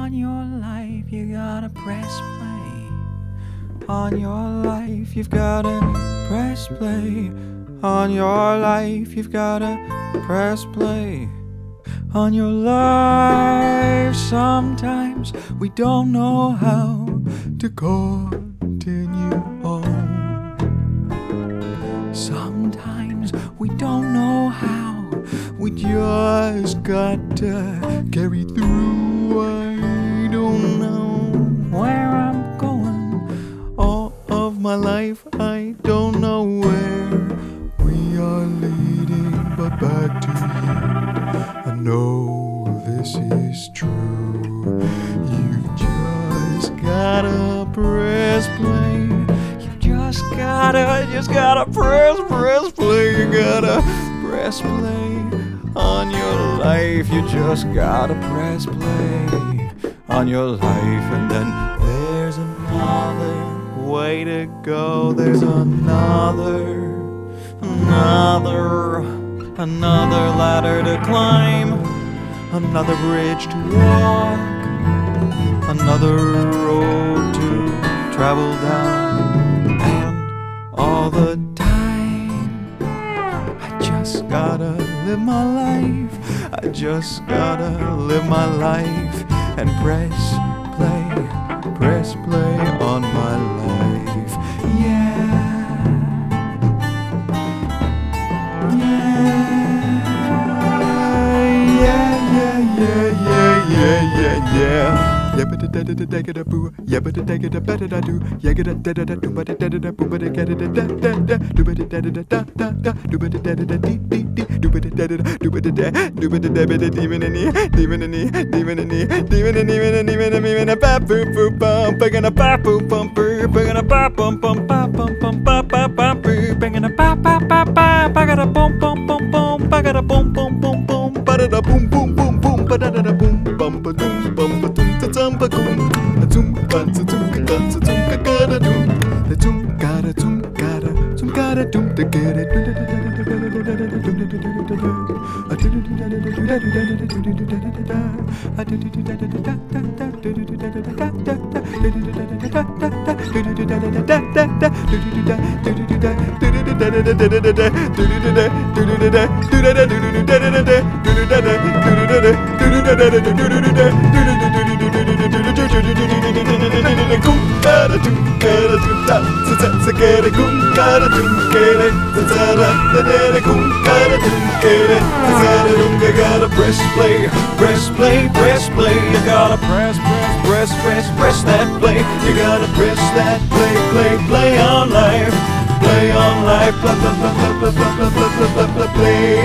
On your life, you gotta press play. On your life, you've gotta press play. On your life, you've gotta press play. On your life, sometimes we don't know how to continue on. Sometimes we don't know how. We just gotta carry through. I don't know where I'm going. All of my life, I don't know where we are leading, but back to you. I know this is true. You just gotta press play. You just gotta press play. You gotta press play on your life. You just gotta press play on your life. And then there's another way to go. There's another ladder to climb, another bridge to walk, another road to travel down. And all the time I just gotta live my life. I just gotta live my life and press play on my life. Yeah. Yabba da da da da da boo, yabba da da da better da do, yagga da da da do, but da da da boo, but da da da da da, do but da da da da da, do but da da da dee dee dee, do but da da da, do but da, do but da da demon in a ba boo boo bum, banging a ba boo bum boo, banging a ba bum bum ba bum bum ba ba ba boo, banging a ba ba ba ba, bagada bum bum bum bum, bagada bum bum bum bum, badada boom boom boom boom, badada boom bum ba doom bum ba doom. Zumba goom, a zoom, guns, a zoom, guns, a zoom, gotta do, the zoom, gotta doom, to get it. Gotta press that play. You gotta press that play on life. Play on life. Play